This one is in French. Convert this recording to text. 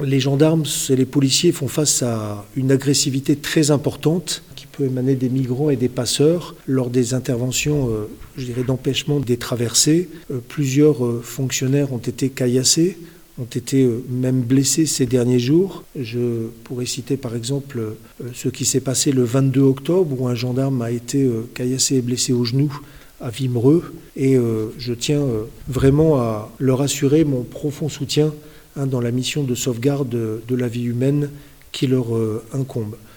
Les gendarmes et les policiers font face à une agressivité très importante qui peut émaner des migrants et des passeurs lors des interventions, d'empêchement des traversées. Plusieurs fonctionnaires ont été caillassés, ont été même blessés ces derniers jours. Je pourrais citer par exemple ce qui s'est passé le 22 octobre où un gendarme a été caillassé et blessé au genou à Wimereux. Et je tiens vraiment à leur assurer mon profond soutien dans la mission de sauvegarde de la vie humaine qui leur incombe.